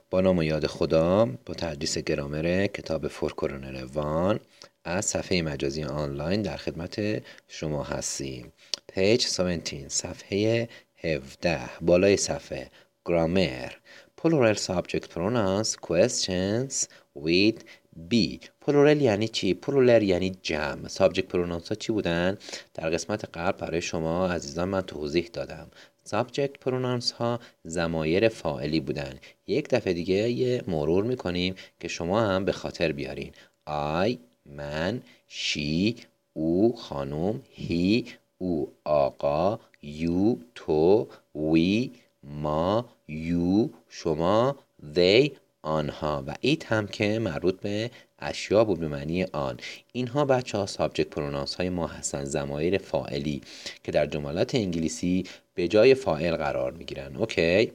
با نام و یاد خدا، با تدریس گرامر کتاب فور کورونر وان از صفحه مجازی آنلاین در خدمت شما هستیم. پیج 17، صفحه 17، بالای صفحه گرامر. Plural subject pronouns questions with be. پلورال یعنی چی؟ پلورال یعنی جمع. سابجکت پرونانس ها چی بودن؟ در قسمت قبل برای شما عزیزان من توضیح دادم. سابجکت پرونانس ها ضمایر فاعلی بودن. یک دفعه دیگه یه مرور میکنیم که شما هم به خاطر بیارین. I، من، she، او خانم، he، او آقا، you تو، we ما، you شما، they آنها و ایت هم که مربوط به اشیا بود به معنی آن. اینها بچه ها سابجکت پرونانس های ما هستن، ضمایر فاعلی که در جملات انگلیسی به جای فاعل قرار می گیرن. اوکی؟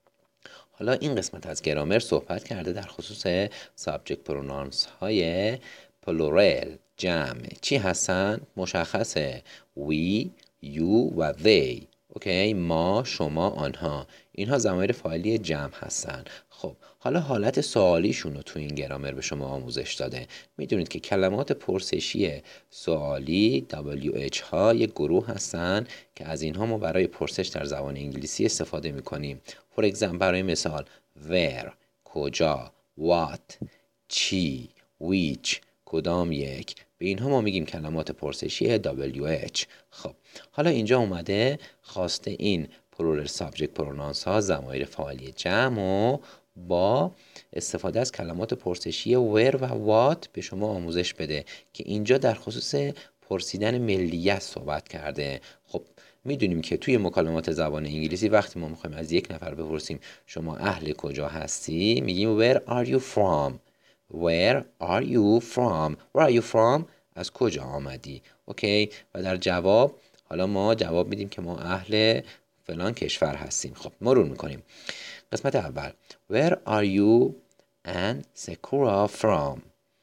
حالا این قسمت از گرامر صحبت کرده در خصوص سابجکت پرونانس های پلورال، جمع. چی هستن؟ مشخصه we، you و they. اوکی، ما، شما، آنها. اینها ضمایر فاعلی جمع هستن. خب حالا حالت سوالیشون رو تو این گرامر به شما آموزش داده. میدونید که کلمات پرسشی سوالی WH ها یک گروه هستن که از اینها ما برای پرسش در زبان انگلیسی استفاده میکنیم. For example، برای مثال where کجا، what چی، which کدام یک. به اینها ما میگیم کلمات پرسشی WH. خب حالا اینجا اومده خواسته این plural subject pronouns ها ضمایر فاعلی جمع و با استفاده از کلمات پرسشی where و what به شما آموزش بده که اینجا در خصوص پرسیدن ملیت صحبت کرده. خب میدونیم که توی مکالمات زبان انگلیسی وقتی ما میخوایم از یک نفر بپرسیم شما اهل کجا هستی، میگیم where are you from. Where are you from. Where are you from؟ از کجا آمدی. اوکی؟ و در جواب حالا ما جواب میدیم که ما اهل فلان کشور هستیم. خب مرور میکنیم. قسمت اول Where are you and Sakura from.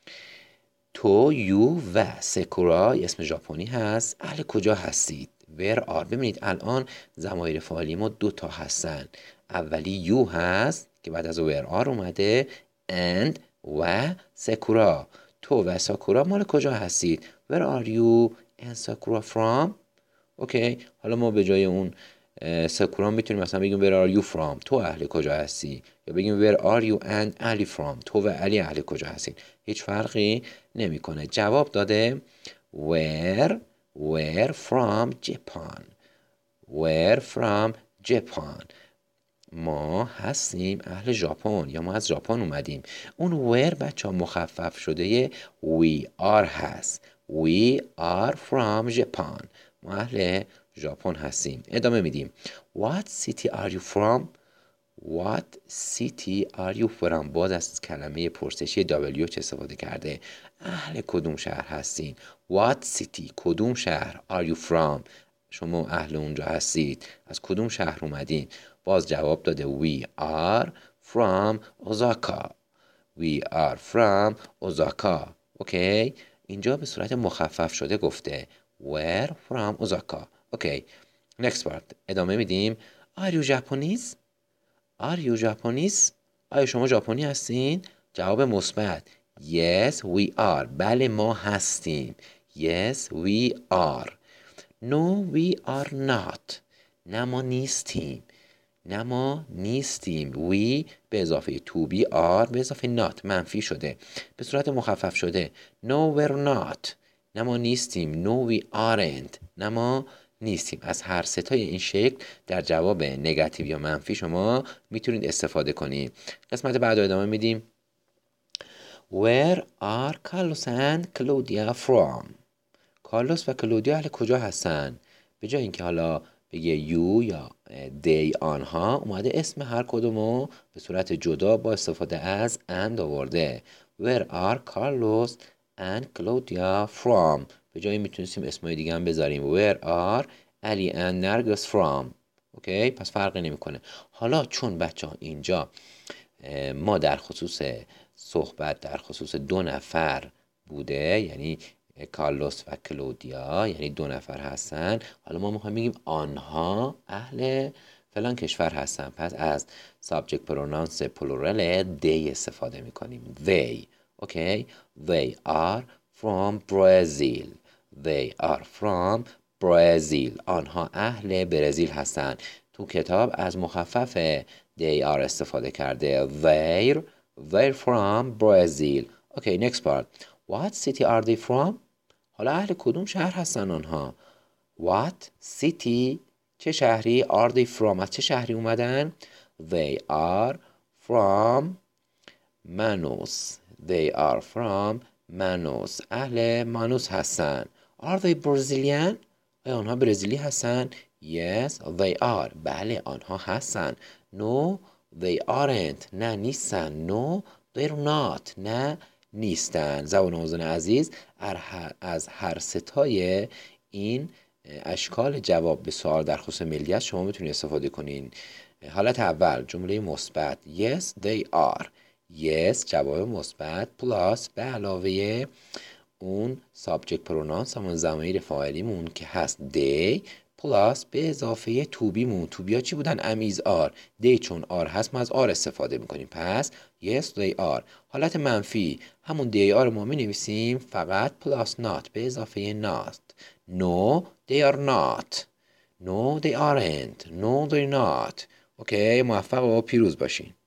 تو، یو و سکورا اسم ژاپنی هست. اهل کجا هستید؟ Where are. ببینید الان ضمایر فاعلی ما دو تا هستن. اولی یو هست که بعد از where are اومده and و سکورا. تو و ساکورا مال کجا هستید؟ Where are you and Sakura from. اوکی، حالا ما به جای اون ساکورا میتونیم مثلا بگیم where are you from. تو اهل کجا هستی. یا بگیم where are you and علی from. تو و علی اهل کجا هستید. هیچ فرقی نمیکنه. جواب داده where from Japan. where from Japan. ما هستیم اهل ژاپن یا ما از ژاپن اومدیم. اون where بچه ها مخفف شده we are هست. we are from Japan. ما اهل ژاپن هستیم. ادامه میدیم. What city are you from. What city are you from. باز از کلمه پرسشی WH استفاده کرده. اهل کدوم شهر هستین. What city کدوم شهر. Are you from شما اهل اونجا هستید. از کدوم شهر اومدین. باز جواب داده we are from Osaka. We are from Osaka. اوکی، اینجا به صورت مخفف شده گفته where from Osaka. اوکی، next part. ادامه میدیم. Are you Japanese. Are you Japanese. آیا شما ژاپنی هستین؟ جواب مثبت yes we are. بله ما هستیم. yes we are. No we are not. نه ما نیستیم. نه ما نیستیم. we به اضافه to be are به اضافه not منفی شده به صورت مخفف شده. No we're not. نه ما نیستیم. No we aren't. نه ما نیستیم. از هر ستای این شکل در جواب نگاتیو یا منفی شما میتونید استفاده کنید. قسمت بعد رو ادامه میدیم. Where are Carlos and Claudia from. کارلوس و کلودیا اهل کجا هستن؟ به جای اینکه حالا بگه یو یا دی آنها اومده اسم هر کدومو به صورت جدا با استفاده از and آورده. Where are Carlos and Claudia from. به جای میتونستیم اسمای دیگه هم بذاریم. Where are Ali and Nargis from. اوکی، پس فرقی نمیکنه. حالا چون بچه ها اینجا ما در خصوص صحبت در خصوص دو نفر بوده، یعنی کارلوس و کلودیا، یعنی دو نفر هستن. حالا ما میخوایم بگیم آنها اهل فلان کشور هستن. پس از subject pronouns plural they استفاده میکنیم. they. اوکی. they are from Brazil. they are from Brazil. آنها اهل برزیل هستند. تو کتاب از مخفف they are استفاده کرده. they're from Brazil. اوکی next part. What city are they from؟ حالا اهل کدوم شهر هستن آنها؟ What city چه شهری؟ Are they from از چه شهری اومدن؟ They are from Manus. They are from Manus. اهل مانوس هستن. Are they Brazilian؟ آیا آنها برزیلی هستن؟ Yes they are. بله آنها هستن. No they aren't. نه نیستن. No they're not. نه نیستن. زبان آموزان عزیز از هر ستای این اشکال جواب به سوال در خصوص ملیت شما میتونید استفاده کنین. حالت اول جمله مثبت yes they are. yes جواب مثبت پلاس به علاوه اون subject pronouns همون ضمیر فاعلیمون که هست they پلاس به اضافه توبیمون. توبی ها چی بودن؟ am is are. they چون are هست ما از are استفاده میکنیم. پس yes they are. حالت منفی همون they are ما می نویسیم فقط پلاس not به اضافه not. no they are not. no they aren't. no they're not. اوکی موفق و پیروز باشین.